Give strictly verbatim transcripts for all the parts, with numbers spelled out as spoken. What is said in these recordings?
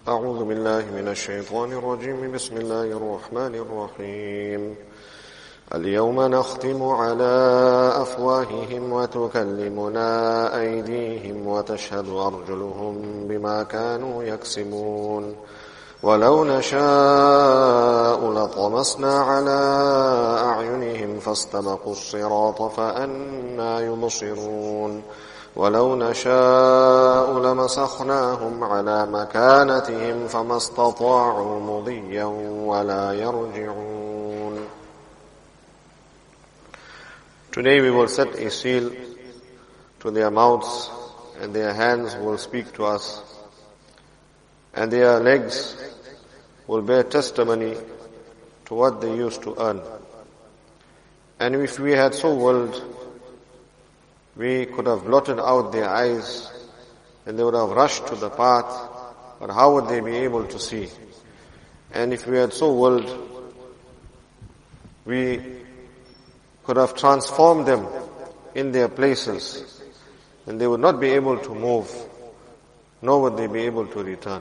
أعوذ بالله من الشيطان الرجيم بسم الله الرحمن الرحيم اليوم نختم على أفواههم وتكلمنا أيديهم وتشهد أرجلهم بما كانوا يكسبون ولو نشاء لطمسنا على أعينهم فاستبقوا الصراط فأنى يبصرون ولو نشاء لمسخناهم على مكانتهم فما استطاعوا مضيا ولا يرجعون. Today we will set a seal to their mouths, and their hands will speak to us, and their legs will bear testimony to what they used to earn. And if we had so willed, we could have blotted out their eyes and they would have rushed to the path, but how would they be able to see? And if we had so willed, we could have transformed them in their places and they would not be able to move, nor would they be able to return.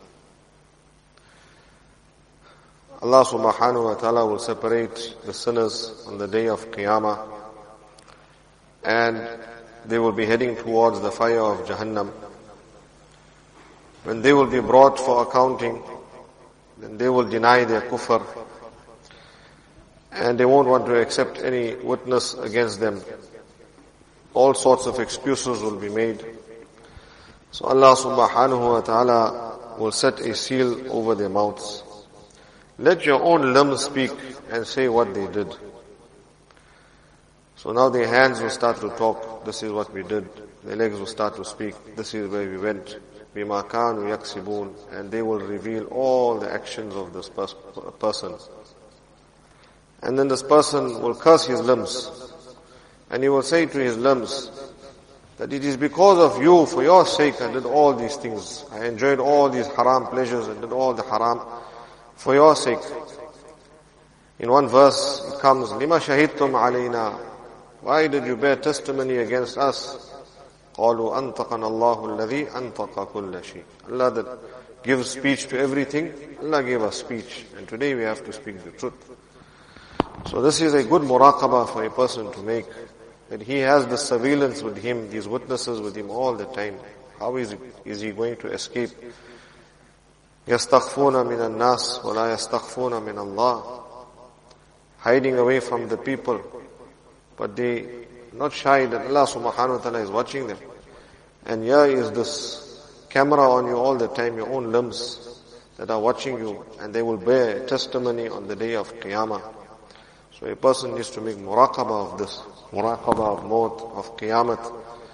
Allah subhanahu wa ta'ala will separate the sinners on the day of Qiyamah, and they will be heading towards the fire of Jahannam. When they will be brought for accounting, then they will deny their kufr, and they won't want to accept any witness against them. All sorts of excuses will be made. So Allah subhanahu wa ta'ala will set a seal over their mouths. Let your own limbs speak and say what they did. So now their hands will start to talk. This is what we did. Their legs will start to speak. This is where we went. بِمَا كَانُوا يَكْسِبُونَ. And they will reveal all the actions of this pers- person. And then this person will curse his limbs. And he will say to his limbs that it is because of you, for your sake, I did all these things. I enjoyed all these haram pleasures. I did all the haram for your sake. In one verse it comes, لِمَا شَهِدْتُمْ عَلَيْنَا. Why did you bear testimony against us? قَالُوا أَنْطَقَنَا اللَّهُ الَّذِي أَنْطَقَ كُلَّ شَيْءٍ. Allah that gives speech to everything, Allah gave us speech. And today we have to speak the truth. So this is a good muraqabah for a person to make. That he has the surveillance with him, these witnesses with him all the time. How is, is he going to escape? يَسْتَخْفُونَ مِنَ النَّاسِ وَلَا يَسْتَخْفُونَ مِنَ اللَّهِ. Hiding away from the people. But they not shy that Allah subhanahu wa ta'ala is watching them. And here is this camera on you all the time, your own limbs that are watching you, and they will bear testimony on the day of Qiyamah. So a person needs to make muraqabah of this, muraqabah of maut, of Qiyamat,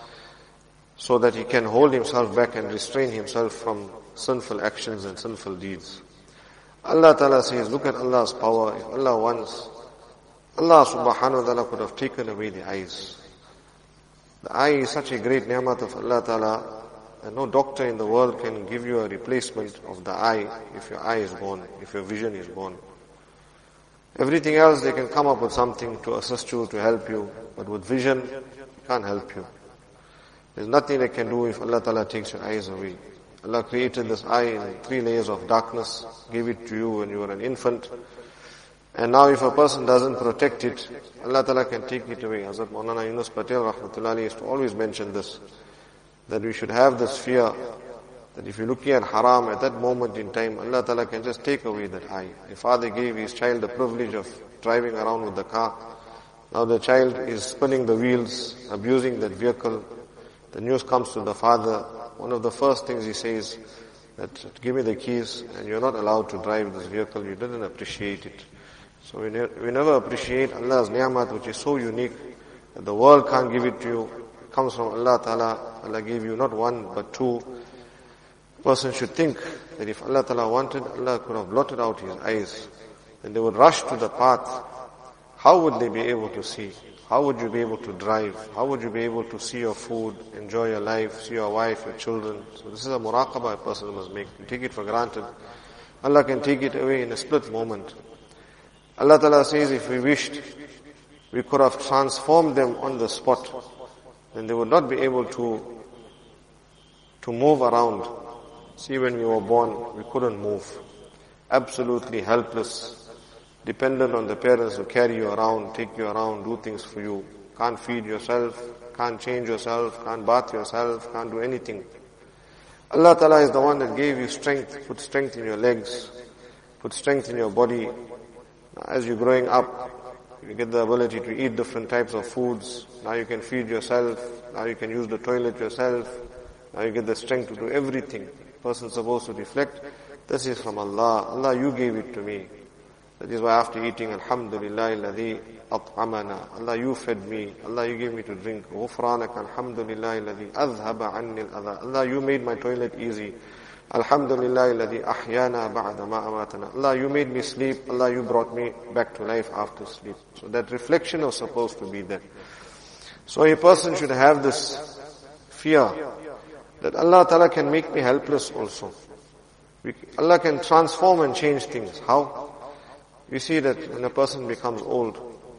so that he can hold himself back and restrain himself from sinful actions and sinful deeds. Allah ta'ala says, look at Allah's power. If Allah wants, Allah subhanahu wa ta'ala could have taken away the eyes. The eye is such a great ni'mat of Allah ta'ala, and no doctor in the world can give you a replacement of the eye if your eye is gone, if your vision is gone. Everything else they can come up with something to assist you, to help you, but with vision, can't help you. There's nothing they can do if Allah ta'ala takes your eyes away. Allah created this eye in three layers of darkness, gave it to you when you were an infant. And now if a person doesn't protect it, Allah Ta'ala can take it away. Hazrat Maulana Yunus Patel Rahmatullahi used to always mention this, that we should have this fear, that if you're looking at haram at that moment in time, Allah Ta'ala can just take away that eye. A father gave his child the privilege of driving around with the car. Now the child is spinning the wheels, abusing that vehicle. The news comes to the father. One of the first things he says, that give me the keys, and you're not allowed to drive this vehicle. You didn't appreciate it. So we, ne- we never appreciate Allah's ni'mat, which is so unique that the world can't give it to you. It comes from Allah Ta'ala. Allah gave you not one but two. A person should think that if Allah Ta'ala wanted, Allah could have blotted out his eyes. Then they would rush to the path. How would they be able to see? How would you be able to drive? How would you be able to see your food, enjoy your life, see your wife, your children? So this is a muraqabah a person must make. You take it for granted. Allah can take it away in a split moment. Allah Ta'ala says if we wished, we could have transformed them on the spot. Then they would not be able to, to move around. See, when we were born, we couldn't move. Absolutely helpless. Dependent on the parents who carry you around, take you around, do things for you. Can't feed yourself, can't change yourself, can't bath yourself, can't do anything. Allah Ta'ala is the one that gave you strength, put strength in your legs, put strength in your body. As you're growing up, you get the ability to eat different types of foods. Now you can feed yourself, now you can use the toilet yourself, now you get the strength to do everything. Person's supposed to reflect, this is from Allah. Allah, you gave it to me. That is why after eating, Alhamdulillah alladhi at'amana. Allah, you fed me. Allah, you gave me to drink. Ghufranaka alhamdulillah alladhi adhhaba anni al-adha. Allah, you made my toilet easy. Alhamdulillah alladhi ahyana ba'da ma amatana. Allah, you made me sleep. Allah, you brought me back to life after sleep. So that reflection was supposed to be there. So a person should have this fear that Allah Ta'ala can make me helpless also. We, Allah can transform and change things. How? You see that when a person becomes old,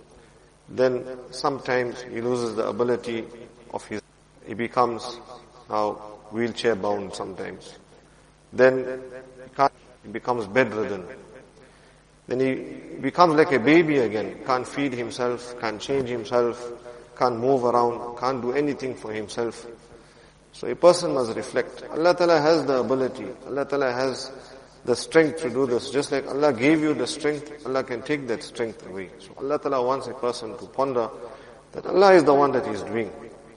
then sometimes he loses the ability of his, he becomes now wheelchair bound sometimes. Then he, can't, he becomes bedridden. Then he becomes like a baby again, can't feed himself, can't change himself, can't move around, can't do anything for himself. So a person must reflect. Allah Ta'ala has the ability, Allah Ta'ala has the strength to do this. Just like Allah gave you the strength, Allah can take that strength away. So Allah Ta'ala wants a person to ponder that Allah is the one that is doing.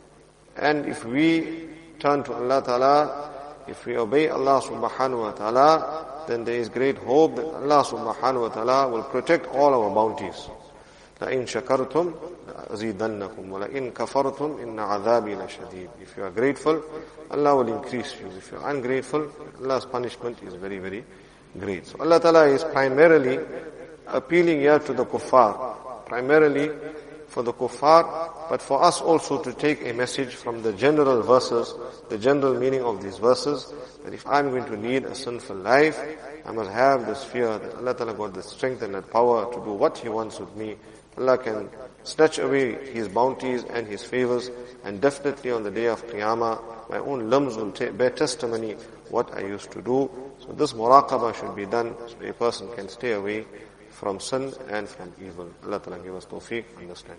And if we turn to Allah Ta'ala, if we obey Allah Subhanahu Wa Ta'ala, then there is great hope that Allah Subhanahu Wa Ta'ala will protect all our bounties. لَإِن شَكَرْتُمْ لَأَزِيدَنَّكُمْ وَلَإِن كَفَرْتُمْ إِنَّ عَذَابِي لَشَدِيدٌ. If you are grateful, Allah will increase you. If you are ungrateful, Allah's punishment is very, very great. So Allah Ta'ala is primarily appealing here to the kuffar, primarily for the kuffar, but for us also to take a message from the general verses, the general meaning of these verses, that if I'm going to lead a sinful life, I must have this fear that Allah Ta'ala got the strength and the power to do what He wants with me. Allah can snatch away His bounties and His favors, and definitely on the day of Qiyamah, my own limbs will ta- bear testimony what I used to do. So this muraqabah should be done so a person can stay away from sin and from evil. Allah Ta'ala give us tawfiq, understand.